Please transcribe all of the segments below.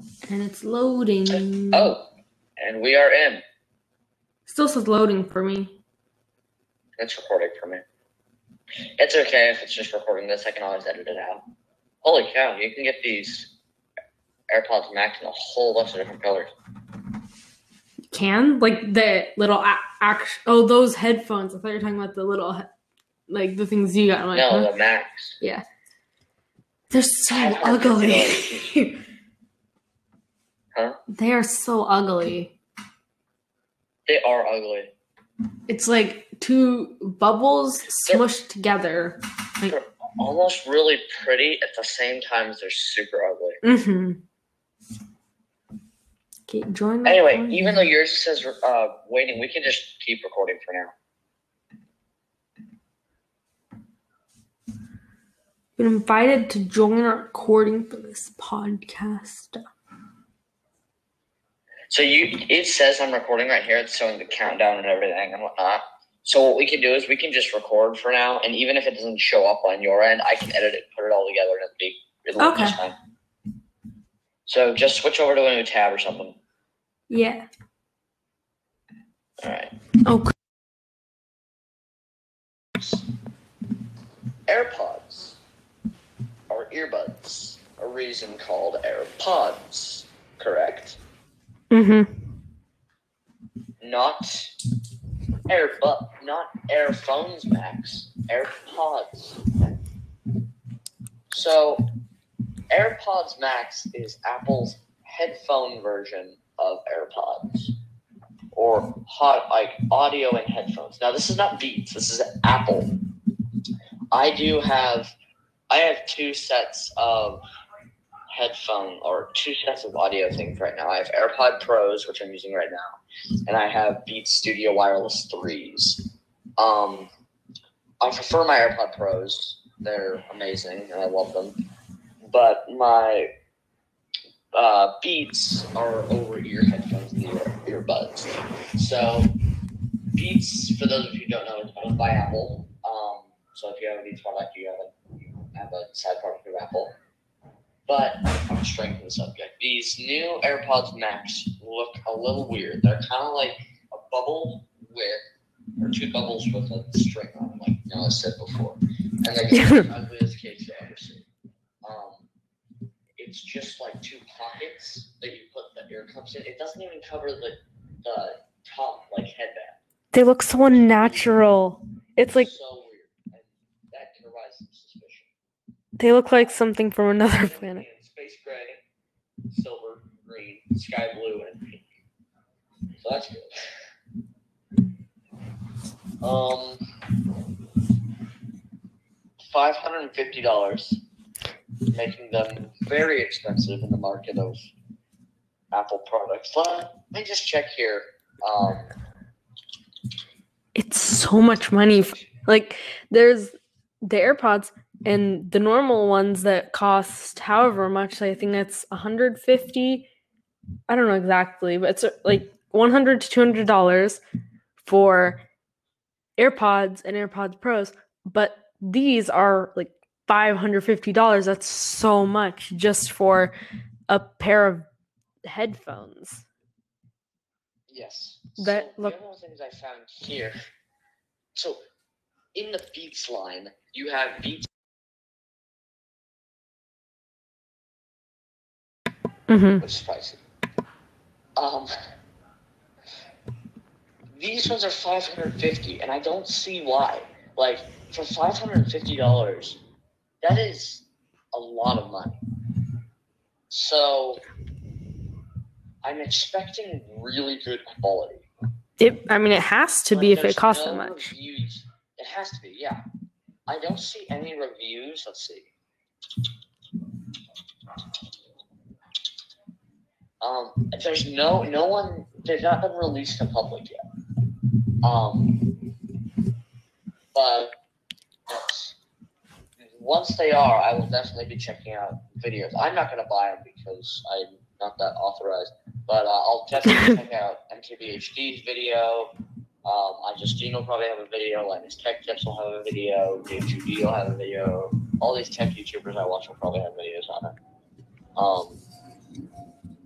And it's loading. Oh, and we are in. Still says loading for me. It's recording for me. It's okay if it's just recording this. I can always edit it out. Holy cow, you can get these AirPods Max in a whole bunch of different colors. Can? Like the little those headphones. I thought you were talking about the little, like the things you got. I'm like, no, the Max. Yeah. They're so ugly. Huh? They are so ugly. They are ugly. It's like two bubbles smushed together. They're almost really pretty at the same time as they're super ugly. Mm-hmm. Okay, join. Anyway, even though yours says waiting, we can just keep recording for now. Been invited to join our recording for this podcast. So it says I'm recording right here. It's showing the countdown and everything and whatnot. So what we can do is we can just record for now, and even if it doesn't show up on your end, I can edit it, put it all together, and it'll be just fine. So just switch over to a new tab or something. Yeah. All right. Okay. AirPods are earbuds, a reason called AirPods, correct? Mm-hmm. Not AirPhones Max, AirPods. So, AirPods Max is Apple's headphone version of AirPods, or audio and headphones. Now, this is not Beats. This is Apple. I have two sets of two sets of audio things right now. I have AirPod Pros, which I'm using right now, and I have Beats Studio Wireless 3s. I prefer my AirPod Pros. They're amazing, and I love them. But my Beats are over-ear headphones and earbuds. So Beats, for those of you who don't know, is owned by Apple. So if you have a Beats product, you have a side product of Apple. But I'm straying from the subject. These new AirPods Max look a little weird. They're kind of like a bubble or two bubbles with a string on them, like I said before. And they're the ugliest case you'll ever see. It's just like two pockets that you put the ear cups in. It doesn't even cover the top headband. They look so unnatural. It's like so weird, and that can arise some suspicion. They look like something from another planet. Space gray, silver, green, sky blue, and pink. So that's good. $550, making them very expensive in the market of Apple products. Let me just check here. It's so much money. There's the AirPods and the normal ones that cost however much. I think that's $150. I don't know exactly, but it's like $100 to $200 for AirPods and AirPods Pros. But these are like $550. That's so much just for a pair of headphones. Yes. The other things I found here. So, in the Beats line, you have Beats. Mm-hmm. Which is spicy. These ones are $550, and I don't see why. For $550, that is a lot of money. So, I'm expecting really good quality. It has to be if it costs that much. Reviews. It has to be, yeah. I don't see any reviews. Let's see. There's no one. They've not been released to public yet. But once they are, I will definitely be checking out videos. I'm not going to buy them because I'm not that authorized. But I'll definitely check out MKBHD's video. Justine will probably have a video. Linus Tech Tips will have a video. Dave Judy will have a video. All these tech YouTubers I watch will probably have videos on it.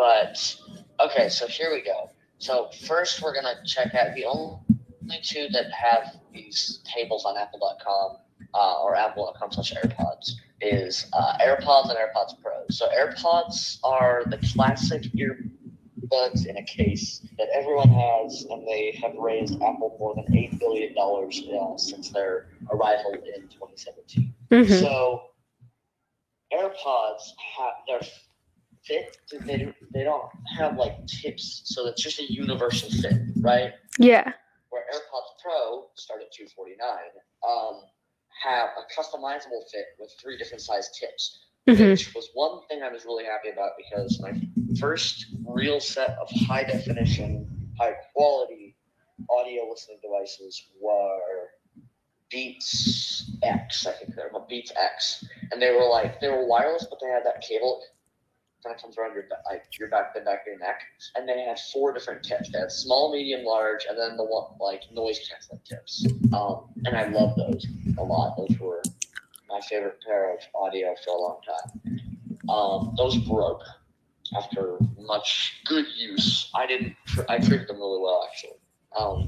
But okay, so here we go. So first, we're gonna check out the only two that have these tables on Apple.com or Apple.com/AirPods is AirPods and AirPods Pro. So AirPods are the classic earbuds in a case that everyone has, and they have raised Apple more than $8 billion since their arrival in 2017. Mm-hmm. So AirPods have their fit. They don't have like tips, so it's just a universal fit, right? Yeah. Where AirPods Pro start at $249, have a customizable fit with 3 different size tips, which was one thing I was really happy about because my first real set of high definition, high quality audio listening devices were Beats X, I think they're called Beats X, and they were wireless, but they had that cable kind of comes around your back of your neck, and they had 4 different tips. They had small, medium, large, and then the one like noise canceling tips. And I love those a lot. Those were my favorite pair of audio for a long time. Those broke after much good use. I treated them really well actually.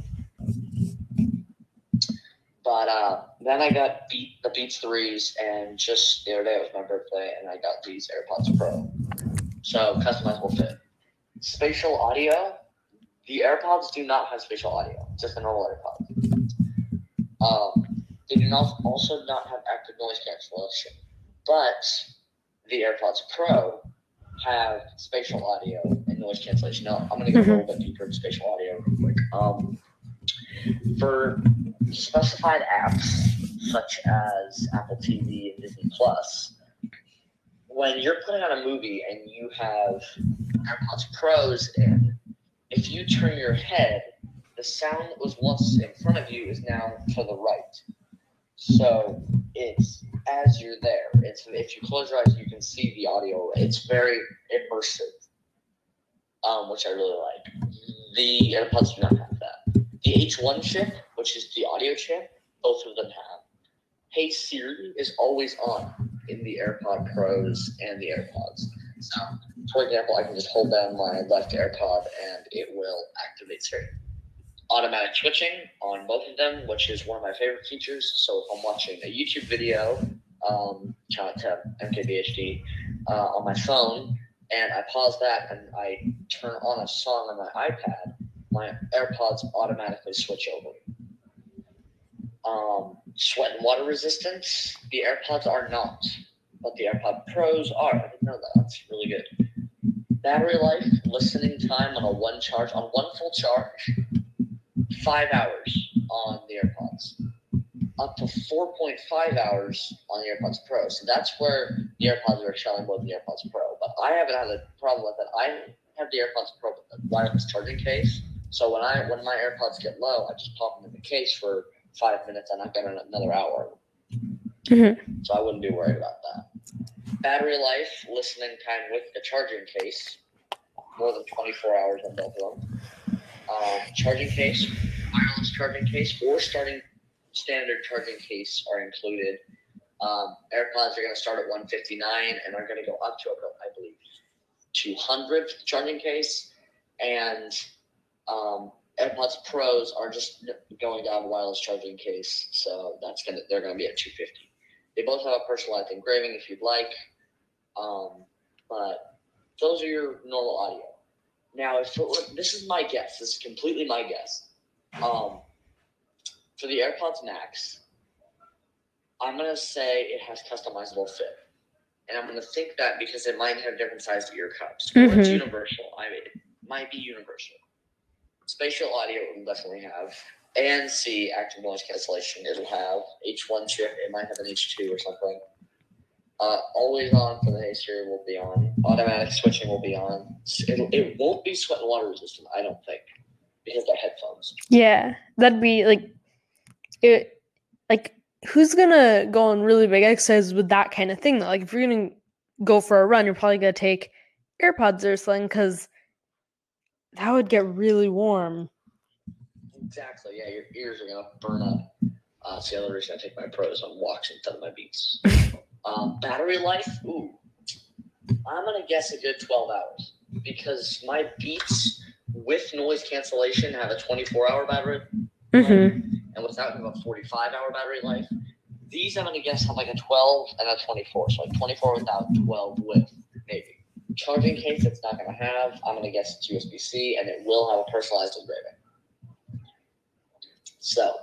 But then I got the Beats 3s, and just the other day it was my birthday, and I got these AirPods Pro. So, customizable fit. Spatial audio, the AirPods do not have spatial audio, just the normal AirPods. They do also not have active noise cancellation, but the AirPods Pro have spatial audio and noise cancellation. Now, I'm going to go a little bit deeper into spatial audio real quick. For specified apps such as Apple TV and Disney Plus, when you're putting on a movie and you have AirPods Pros in, if you turn your head, the sound that was once in front of you is now to the right. So it's as you're there. If you close your eyes, you can see the audio. It's very immersive, which I really like. The AirPods do not have that. The H1 chip, which is the audio chip, both of them have. Hey Siri is always on in the AirPod Pros and the AirPods. So, for example, I can just hold down my left AirPod and it will activate Siri. Automatic switching on both of them, which is one of my favorite features. So if I'm watching a YouTube video, shout out to MKBHD, on my phone, and I pause that and I turn on a song on my iPad, my AirPods automatically switch over. Sweat and water resistance, the AirPods are not, but the AirPod Pros are. I didn't know that. That's really good. Battery life, listening time on one full charge, 5 hours on the AirPods, up to 4.5 hours on the AirPods Pro. So that's where the AirPods are excelling more than the AirPods Pro. But I haven't had a problem with it. I have the AirPods Pro with the wireless charging case. So when my AirPods get low, I just pop them in the case for 5 minutes and I've got another hour. So I wouldn't be worried about that. Battery life, listening time with the charging case, more than 24 hours on both of them. Charging case, wireless charging case, or standard charging case are included. AirPods are going to start at $159 and are going to go up to, I believe, $200 for the charging case. And AirPods Pros are just going down wireless charging case, so they're going to be at $250. They both have a personalized engraving if you'd like, but those are your normal audio. Now, this is my guess. This is completely my guess. For the AirPods Max, I'm going to say it has customizable fit. And I'm going to think that because it might have different sized ear cups. Or it's universal. It might be universal. Spatial audio it will definitely have. ANC, active noise cancellation, it'll have. H1 chip, it might have an H2 or something. Always on for the Hey Siri will be on. Automatic switching will be on. It won't be sweat and water resistant, I don't think, because they're headphones. Yeah, that'd be who's gonna go on really big exercise with that kind of thing though? Like if you're gonna go for a run, you're probably gonna take AirPods or something because that would get really warm. Exactly. Yeah, your ears are gonna burn up. It's the other reason I take my Pros on walks instead of my Beats. Battery life. Ooh, I'm gonna guess a good 12 hours. because my Beats with noise cancellation have a 24-hour battery Mm-hmm. and without have a 45-hour battery life. These, I'm going to guess, have like a 12 and a 24. So like 24 without, 12 with, maybe. Charging case it's not going to have. I'm going to guess it's USB-C, and it will have a personalized engraving. So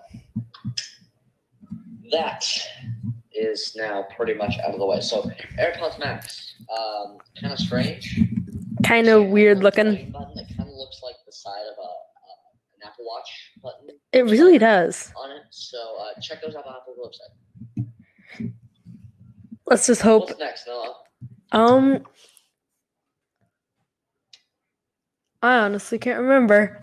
that is now pretty much out of the way. So AirPods Max, kind of strange. Kind of weird looking. Button that kind of looks like the side of an Apple Watch button. It really does. On it. So check those out on Apple's website. Let's just hope. What's next, Noah? I honestly can't remember.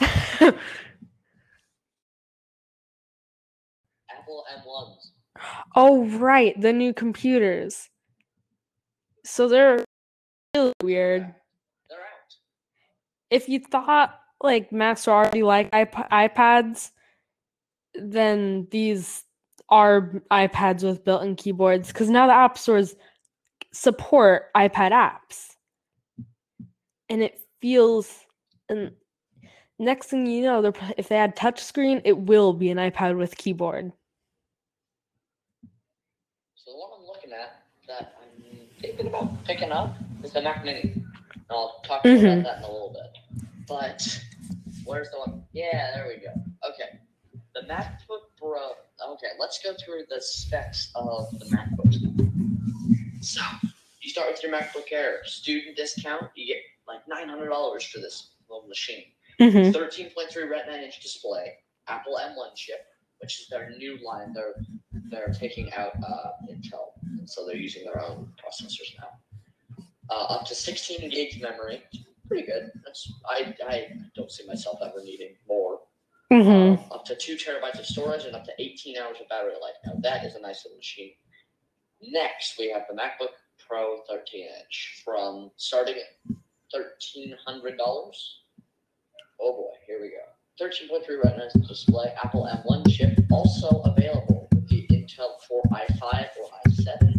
Apple M1s. Oh, right. The new computers. So they're really weird. They're out. If you thought like Macs were already like iPads, then these are iPads with built-in keyboards, because now the app stores support iPad apps. And it feels, and next thing you know, if they add touchscreen, it will be an iPad with keyboard. So the one I'm looking at that I'm thinking about picking up is the Mac Mini. And I'll talk about that in a little bit. But where's the one? Yeah, there we go. Okay. The MacBook Pro. Okay, let's go through the specs of the MacBook. So, you start with your MacBook Air. Student discount, you get like $900 for this little machine. 13.3 Retina-inch display, Apple M1 chip, which is their new line. They're taking out Intel, and so they're using their own processors now. Up to 16 gigs memory, pretty good. I don't see myself ever needing more. Up to 2 terabytes of storage and up to 18 hours of battery life. Now that is a nice little machine. Next, we have the MacBook Pro 13-inch from starting at $1,300. Oh boy, here we go. 13.3 Retina display, Apple M1 chip, also available with the Intel Core i5 or i7.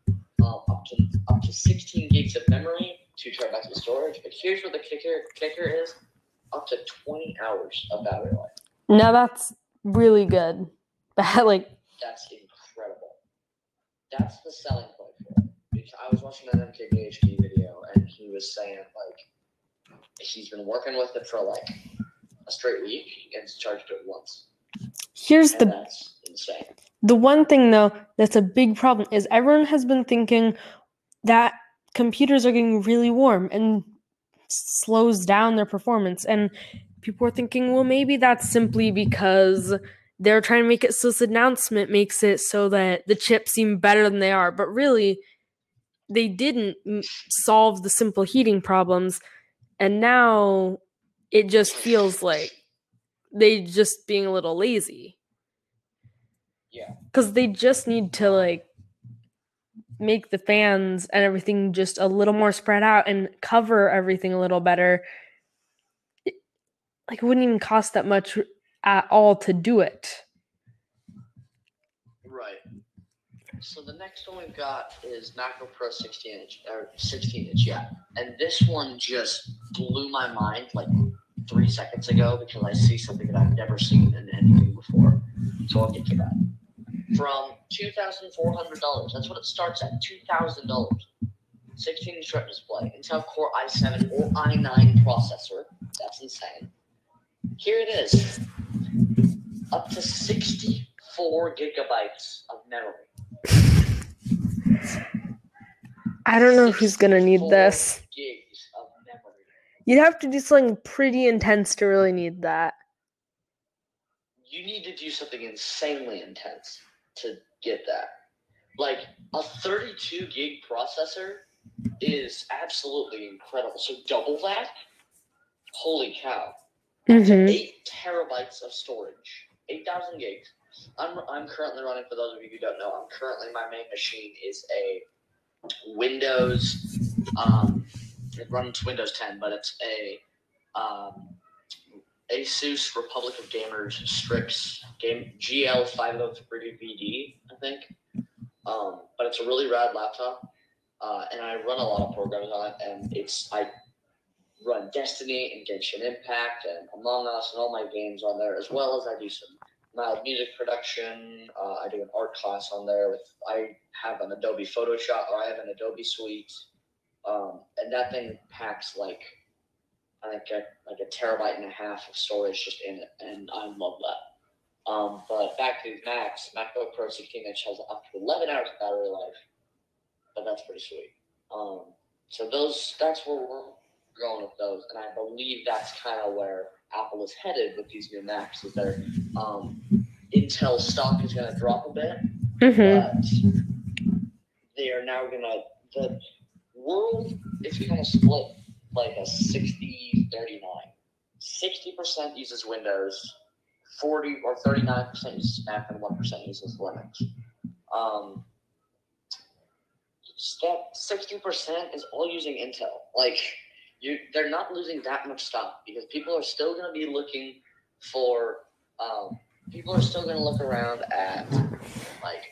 Up to 16 gigs of memory, 2 terabytes of storage. But here's where the kicker is: up to 20 hours of battery life. Now that's really good. That's incredible. That's the selling point for it. Because I was watching an MKBHD video, and he was saying like he's been working with it for like a straight week and charged it once. That's insane. The one thing though that's a big problem is everyone has been thinking that computers are getting really warm and slows down their performance, and people are thinking, well, maybe that's simply because they're trying to make it so this announcement makes it so that the chips seem better than they are, but really they didn't solve the simple heating problems, and now it just feels like they just being a little lazy. Yeah. Because they just need to like make the fans and everything just a little more spread out and cover everything a little better. It wouldn't even cost that much at all to do it. Right. So the next one we've got is MacBook Pro 16-inch, yeah. And this one just blew my mind like 3 seconds ago because I see something that I've never seen in anything before. So I'll get to that. From $2,400, that's what it starts at, $2,000. 16-inch Retina display, Intel Core i7 or i9 processor. That's insane. Here it is. Up to 64 gigabytes of memory. I don't know who's going to need this. Gigs of memory. You'd have to do something pretty intense to really need that. You need to do something insanely intense to get that. Like, a 32 gig processor is absolutely incredible. So double that? Holy cow. 8 terabytes of storage. 8,000 gigs. I'm currently running, for those of you who don't know, my main machine is a Windows, it runs Windows 10, but it's a Asus Republic of Gamers Strix GL503VD, I think. But it's a really rad laptop, and I run a lot of programs on it, and run Destiny and Genshin Impact and Among Us and all my games on there, as well as I do some mild music production. I do an art class on there. I have an Adobe Photoshop, or I have an Adobe Suite, and that thing packs like I think a terabyte and a half of storage just in it, and I love that. But back to Macs, MacBook Pro 16-inch has up to 11 hours of battery life, but that's pretty sweet. So that's where we're going with those, and I believe that's kind of where Apple is headed with these new Macs. Is their Intel stock is going to drop a bit, but they are now going to. The world is going to split like a 60-39. 60% uses Windows, 40 or 39% uses Mac, and 1% uses Linux. That 60% is all using Intel. Like, they're not losing that much stock because people are still going to be looking for. People are still going to look around at like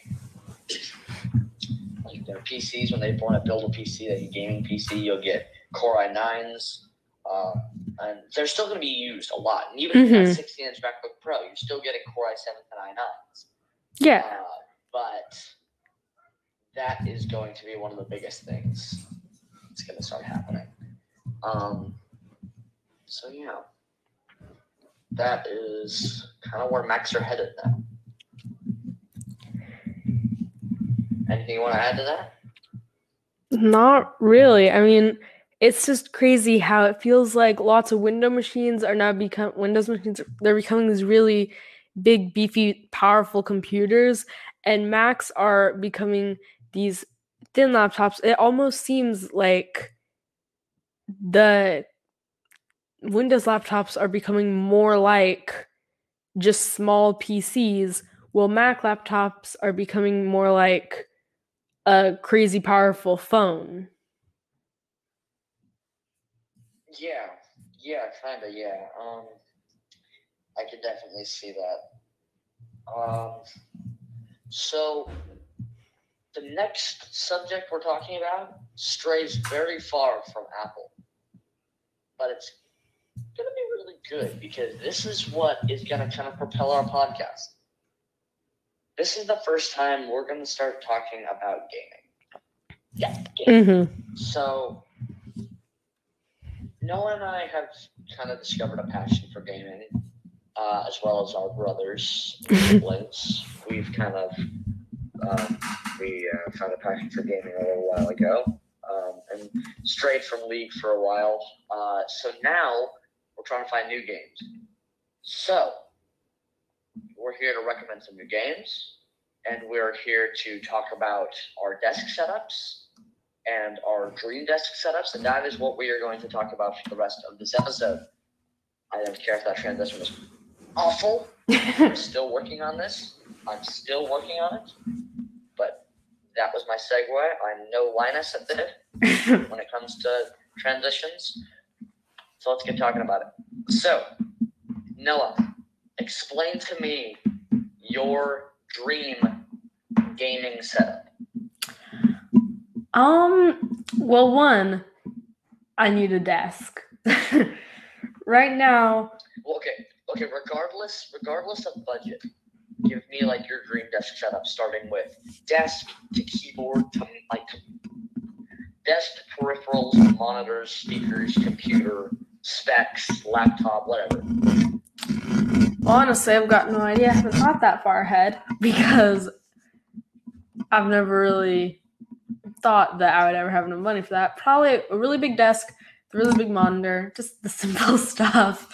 their PCs when they want to build a PC, a gaming PC. You'll get Core i9s, and they're still going to be used a lot. And even in that 16-inch MacBook Pro, you're still getting Core i7s and i9s. Yeah, but that is going to be one of the biggest things that's going to start happening. So yeah, that is kind of where Macs are headed now. Anything you want to add to that? Not really. I mean, it's just crazy how it feels like lots of Windows machines. They're becoming these really big, beefy, powerful computers, and Macs are becoming these thin laptops. It almost seems like the Windows laptops are becoming more like just small PCs, while Mac laptops are becoming more like a crazy powerful phone. Yeah, kind of, yeah. I could definitely see that. So the next subject we're talking about strays very far from Apple, but it's going to be really good because this is what is going to kind of propel our podcast. This is the first time we're going to start talking about gaming. Yeah, gaming. So Noah and I have kind of discovered a passion for gaming, as well as our brothers, siblings. We've kind of found a passion for gaming a little while ago, and strayed from League for a while. So now we're trying to find new games. So we're here to recommend some new games, and we're here to talk about our desk setups and our dream desk setups, and that is what we are going to talk about for the rest of this episode. I don't care if that transition was awful. I'm still working on this. I'm still working on it. But that was my segue. I'm no Linus at this when it comes to transitions. So let's get talking about it. So, Noah, explain to me your dream gaming setup. Well, one, I need a desk. Right now. Okay. Regardless of budget, give me like your dream desk setup, starting with desk to keyboard to like desk to peripherals, monitors, speakers, computer, specs, laptop, whatever. Honestly, I've got no idea. I haven't thought that far ahead because I've never really thought that I would ever have enough money for that. Probably a really big desk, a really big monitor, just the simple stuff.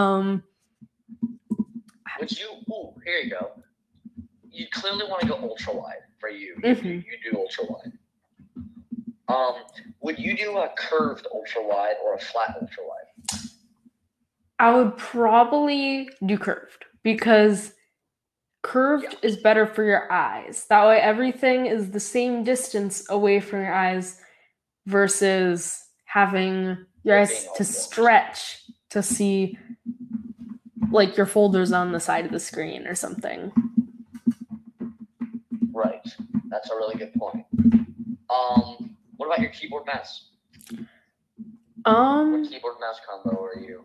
Here you go. You clearly want to go ultra wide for you. Mm-hmm. You do ultra wide. Would you do a curved ultra wide or a flat ultra wide? I would probably do curved because curved is better for your eyes. That way everything is the same distance away from your eyes versus having your eyes to stretch to see like your folders on the side of the screen or something. Right. That's a really good point. What about your keyboard mouse? What keyboard mouse combo are you?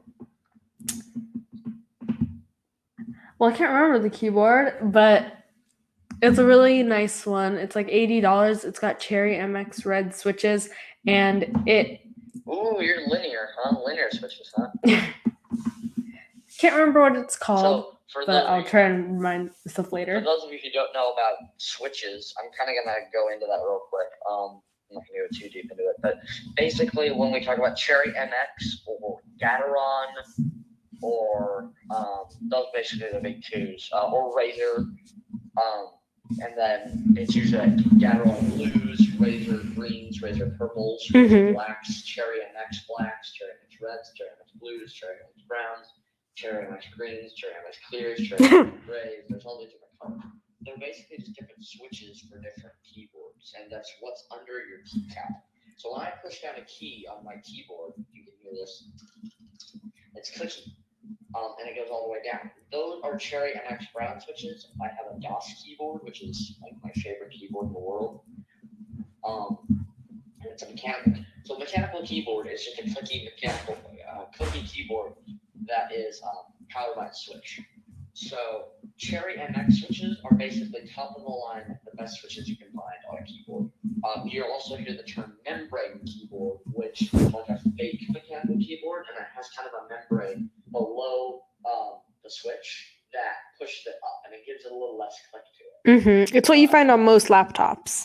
Well, I can't remember the keyboard, but it's a really nice one. It's like $80. It's got Cherry MX red switches, and it. Ooh, you're linear, huh? Linear switches, huh? Can't remember what it's called, So, for but those of I'll you- try and remind myself For later. those of you who don't know about switches, I'm kind of gonna go into that real quick. I'm not gonna go too deep into it, but basically, when we talk about Cherry MX or Gateron, or those basically the big twos, or Razer, and then it's usually like Gateron blues, Razer greens, Razer purples, Razer blacks, Cherry MX blacks, Cherry MX reds, Cherry MX blues, Cherry MX browns, Cherry MX greens, Cherry MX clears, Cherry MX grays. There's all these different colors. They're basically just different switches for different keyboards, and that's what's under your keycap. So when I push down a key on my keyboard, you can hear this. It's clicking, and it goes all the way down. Those are Cherry MX brown switches. I have a DOS keyboard, which is like my favorite keyboard in the world. And it's a mechanical. So a mechanical keyboard is just a clicky mechanical clicky keyboard that is powered by a switch. So Cherry MX switches are basically top of the line, the best switches you can find on a keyboard. You'll also hear the term membrane keyboard, which is like a fake mechanical keyboard, and it has kind of a membrane below the switch that pushes it up, and it gives it a little less click to it. It's what you find on most laptops.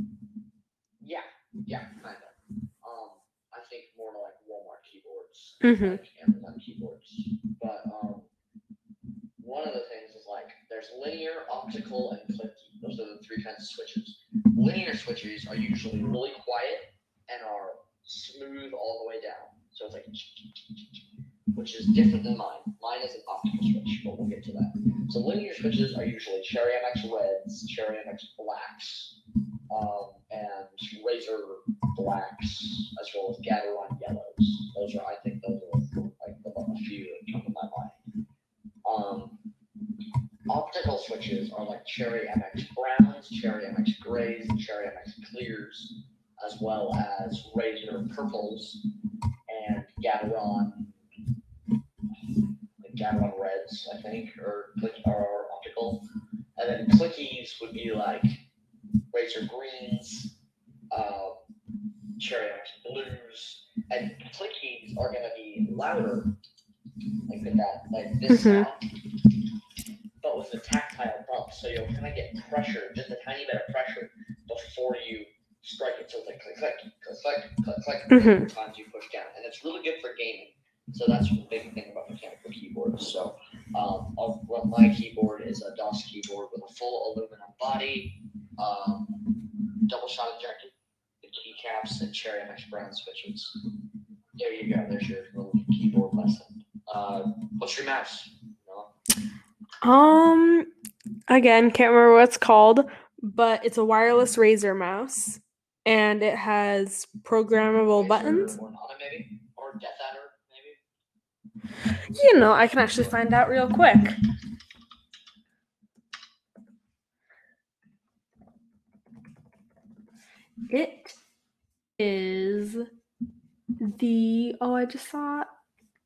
Yeah, kind of. I think more like Walmart keyboards, Mhm. like Amazon keyboards. But one of the things is like there's linear, optical, and clicky. Those are the three kinds of switches. Linear switches are usually really quiet and are smooth all the way down. So it's like, which is different than mine. Mine is an optical switch, but we'll get to that. So linear switches are usually Cherry MX reds, Cherry MX blacks, and Razer blacks, as well as Gateron yellows. Those are, I think, those are like a few that come to my mind. Optical switches are like Cherry MX browns, Cherry MX grays, and Cherry MX clears, as well as Razer purples and Gateron reds, I think, or optical. And then clickies would be like Razer greens, Cherry MX blues, and clickies are going to be louder, like with that, like this sound, but with a tactile bump. So you'll kind of get pressure, just a tiny bit of pressure before you strike it. So it's like click, click, click, click, click, click, every times you push down. And it's really good for gaming. So that's the big thing about mechanical keyboards. So my keyboard is a DOS keyboard with a full aluminum body, double shot ejected keycaps, and Cherry MX brown switches. There you go. There's your little keyboard lesson. What's your mouse? No? Again, can't remember what it's called, but it's a wireless Razer mouse, and it has programmable buttons. Or Nana, maybe? Or Death Adder, maybe? You know, I can actually find out real quick. It is I just saw it.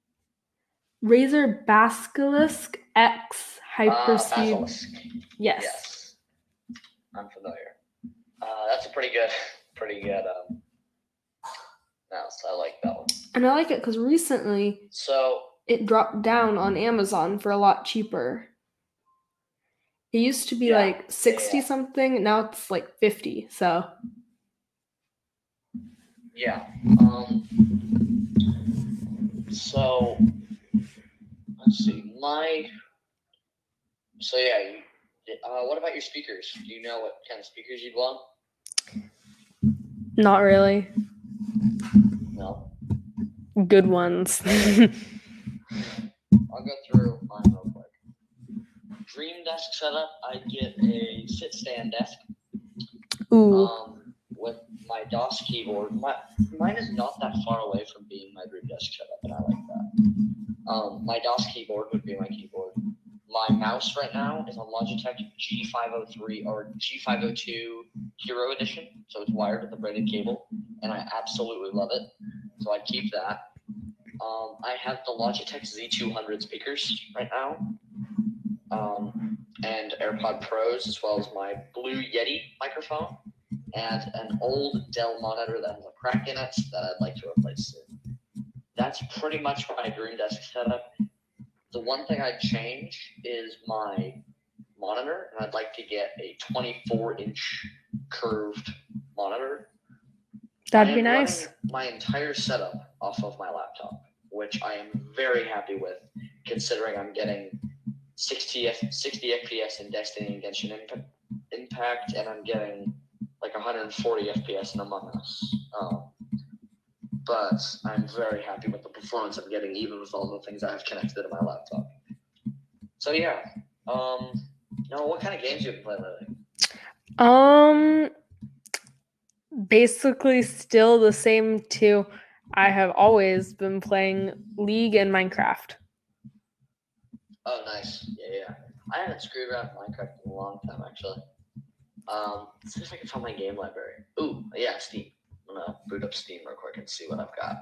Razer Basilisk X Hyperspeed. Basilisk. Yes. I'm familiar. That's a pretty good mouse. I like that one. And I like it because recently it dropped down on Amazon for a lot cheaper. It used to be like 60 something, now it's like 50. So yeah. So let's see. What about your speakers? Do you know what kind of speakers you'd want? not really. No. Good ones. I'll go through mine real quick. Dream desk setup, I'd get a sit-stand desk. Ooh. With my DOS keyboard. Mine is not that far away from being my dream desk setup, and I like that. My DOS keyboard would be my keyboard. my mouse right now is a Logitech G503 or G502 Hero Edition, so it's wired with a braided cable, and I absolutely love it. So I keep that. I have the Logitech Z200 speakers right now, and AirPod Pros, as well as my Blue Yeti microphone, and an old Dell monitor that has a crack in it that I'd like to replace soon. That's pretty much my dream desk setup. The one thing I'd change is my monitor, and I'd like to get a 24-inch curved monitor. That'd be nice. My entire setup off of my laptop, which I am very happy with, considering I'm getting 60 FPS in Destiny and Genshin Impact, and I'm getting like 140 FPS in Among Us. But I'm very happy with the performance I'm getting, even with all the things I have connected to my laptop. So yeah, Noah, what kind of games have you been playing lately? Basically still the same two. I have always been playing League and Minecraft. Oh, nice. Yeah. I haven't screwed around with Minecraft in a long time, actually. Let's see if I can find my game library. Ooh, yeah, Steam. I'm going to boot up Steam real quick and see what I've got.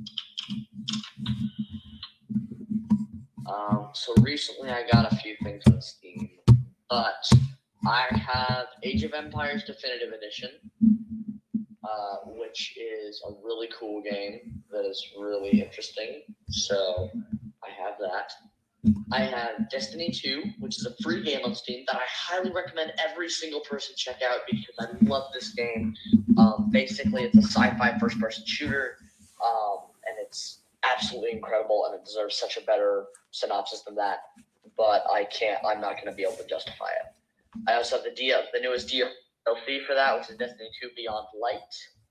So recently I got a few things on Steam, but I have Age of Empires Definitive Edition, which is a really cool game that is really interesting. So I have that. I have Destiny 2, which is a free game on Steam that I highly recommend every single person check out because I love this game. Basically, it's a sci-fi first-person shooter, and it's absolutely incredible, and it deserves such a better synopsis than that. But I'm not going to be able to justify it. I also have the newest DLC for that, which is Destiny 2 Beyond Light.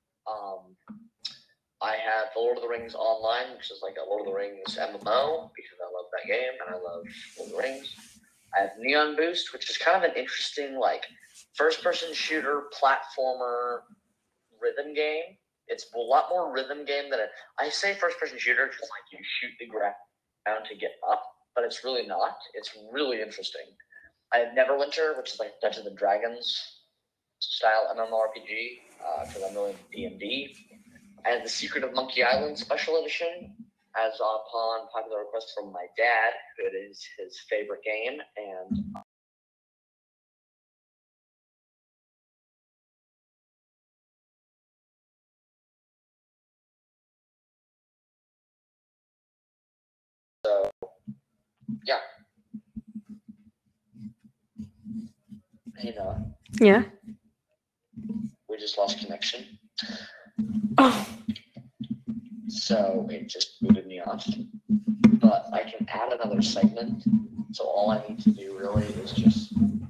I have the Lord of the Rings Online, which is like a Lord of the Rings MMO, because I love that game, and I love Lord of the Rings. I have Neon Boost, which is kind of an interesting, like, first-person shooter, platformer, rhythm game. It's a lot more rhythm game than I say first-person shooter because, like, you shoot the ground to get up, but it's really not. It's really interesting. I have Neverwinter, which is like Dungeons & Dragons style MMORPG, because I'm really into D&D. I have The Secret of Monkey Island Special Edition, as upon popular request from my dad, it is his favorite game, and so, yeah. Hey, Noah. Yeah. We just lost connection. Oh. So it just booted me off. But I can add another segment. So all I need to do really is just